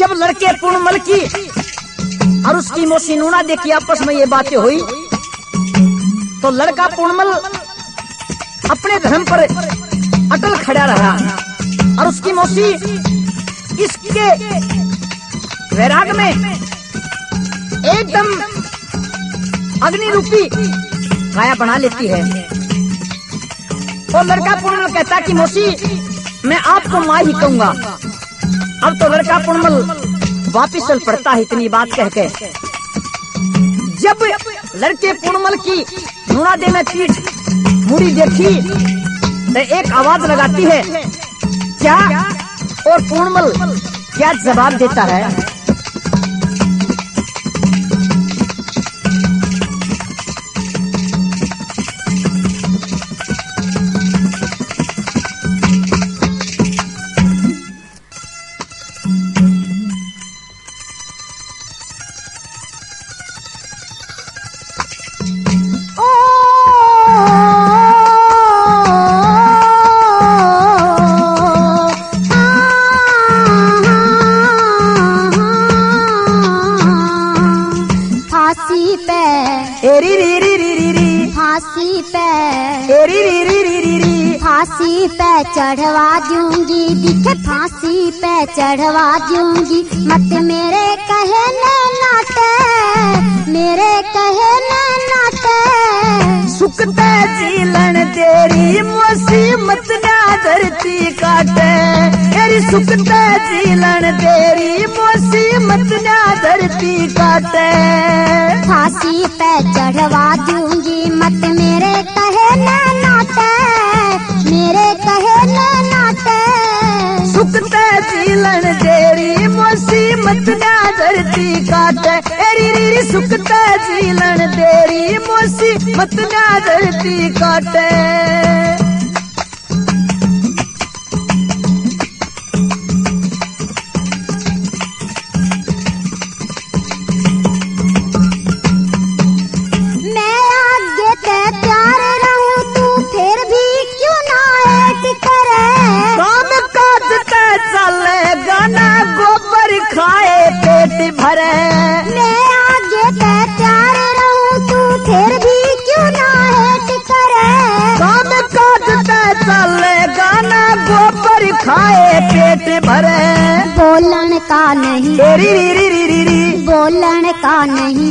जब लड़के पूर्णमल की और उसकी मौसी नूना देखी आपस में ये बातें हुई, तो लड़का पूर्णमल अपने धर्म पर अटल खड़ा रहा और उसकी मौसी इसके वैराग में एकदम अग्नि रूपी काया बना लेती है। और लड़का पूर्णमल कहता कि मौसी मैं आपको माँ ही कहूंगा। अब तो लड़का पूर्णमल वापिस चल पड़ता है इतनी बात कह के। जब लड़के पूर्णमल की नूना दे में पीठ मुड़ी देखी तो एक आवाज लगाती है क्या, और पूर्णमल क्या जवाब देता है। फांसी पे चढ़वा दूंगी, दिखे फांसी पे चढ़वा दूंगी, मत मेरे कहे न नाटे, मेरे कहे न नाटे। सुखते जीलन तेरी मौसी मत ना धरती काटे, तेरी सुखते जीलन तेरी मौसी मत ना धरती काटे। फांसी पे चढ़वा दूंगी, मत मेरे कहे न नाटे, मेरे कहे न नाटे। सुखते जीलन तेरी मौसी मत ना धरती काटे, तेरी सुखते जीलन तेरी मौसी मत ना धरती काटे। मैं आगे तैयार रहूं तू फिर भी क्यों ना हेट करे। काम काटते चले गाना गोबर खाए पेट भरे। बोलन का नहीं बोलन का नहीं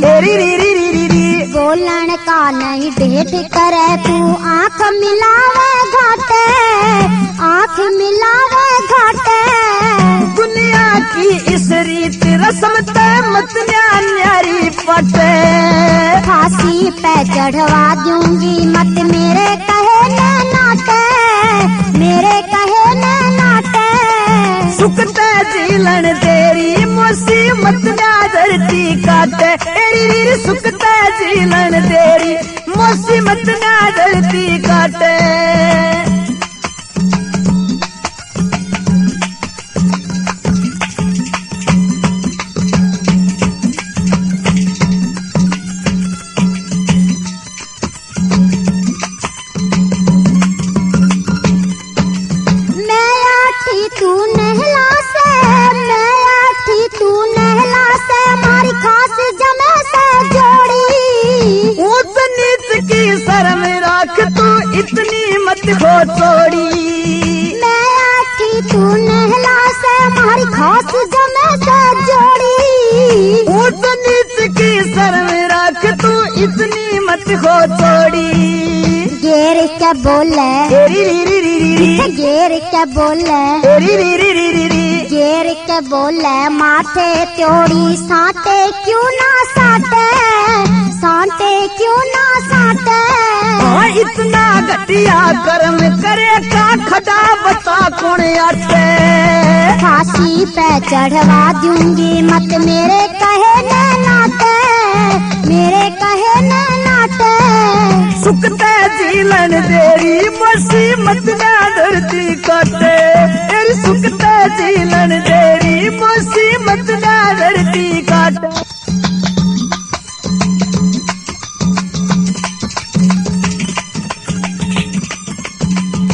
बोलन का नहीं भेंट करे तू आँख मिलावे घाटे, आँख मिलावे घाटे। दुनिया की इस रीत रस्म ते मत न्यारी पटे। फांसी पे चढ़वा दूंगी, मत मेरे कहे न नाटे, मेरे कहे न नाटे। सुखते जीलन तेरी मौसी मत ना धरती काटे, तेरी सुखते जीलन तेरी मौसी मत ना धरती काटे। इतनी मत हो छोड़ी मैं आखी तू नहला से हमारी खास जमे से जोड़ी। उस नीच की सर में रख तू इतनी मत हो छोड़ी। गेर क्या बोले गेर क्या बोले गेर क्या बोले माथे त्योड़ी साटे क्यों ना साटे, साटे क्यों ना साटे। इतना घटिया कर्म करे का खड़ा बता कौन आटे। फांसी पे चढ़वा दूंगी, मत मेरे कहे न नाटे, मेरे कहे न नाटे। सुखते जीलन तेरी मौसी मत ना धरती काटे, तेरी सुखते जीलन तेरी मौसी मत ना धरती काटे।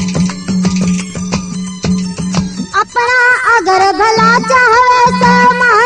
अगर भला चाहे तो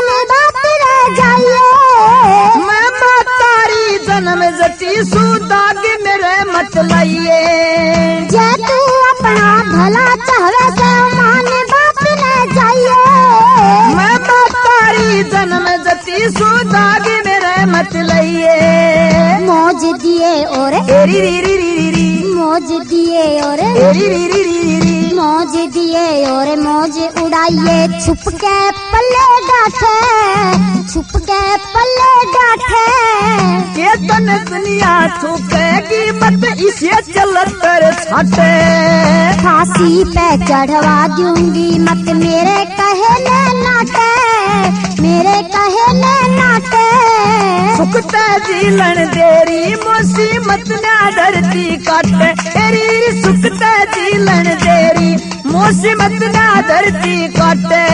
जन्म जटी सुदाग मेरे मत लाइए। जे तू अपना भला चाहवे से माने बाप ने जाइए। मैं बापारी जन्म जटी सुदाग मेरे मत लाइए। मौज दिए और री री री री री मौज दिए और री री री री मौज दिए और मौज उड़ाइए। छुप के पल्ले डाठे, छुप के पल्ले डाठे। केतन दुनिया थूकेगी मत इसे चलत कर छाटे। फांसी पे चढ़वा दूंगी मत मेरे कहे ने नाटे, मेरे कहे ने नाटे। सुखते जीलन देरी मोसी मत ना धरती काटे। तेरी सुखते जीलन देरी मोसी मत ना धरती काटे।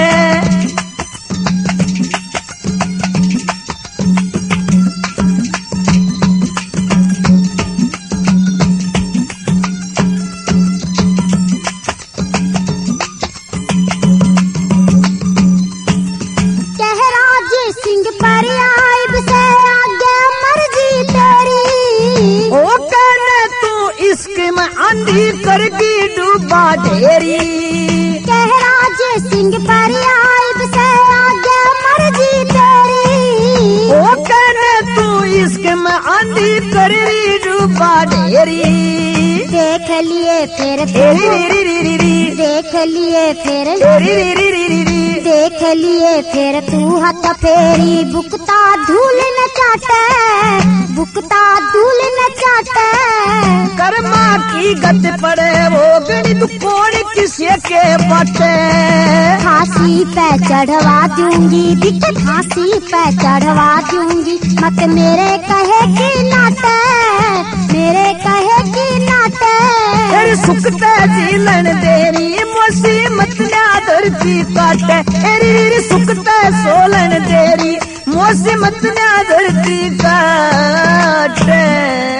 आंधी करगी डूबा ढेरी। कह राज सिंह पर आइब से आगे मर्जी तेरी। ओ कहने तू इश्क में आंधी करगी डूबा ढेरी। देख लिए फिर देख लिए फिर देख लिए फिर तू हाथ फेरी। बुकता धूल न चाटे, बुकता धूल न चाटे। कर्मा की गत पड़े वो गणित कोण किसे के बटे। फांसी पे चढ़वा दूंगी दिख, फांसी पे चढ़वा दूंगी मत मेरे कहे की नाटे, मेरे कहे की नाटे। फिर सुखते जीलन देरी मोसी मत ना धरती काटे। तेरी सुखते सोलन देरी मोसी मत ना धरती काटे।